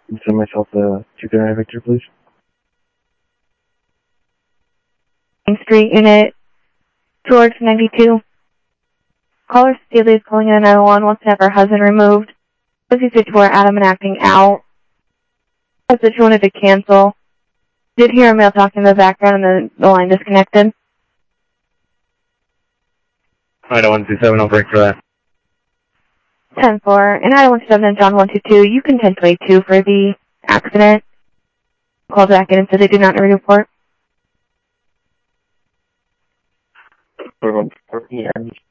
Send myself a 239 Victor, please. Main Street, Unit George 92. Caller Cecilia is calling in 911, wants to have her husband removed. Pussy Switchboard Adam and acting out. She wanted to cancel. Did hear a male talking in the background and the line disconnected. Ida 127, I'll break for that. 10-4, and Ida 17 and John 122, you can 10-2 for the accident. Called back in and said they did not report. Yeah.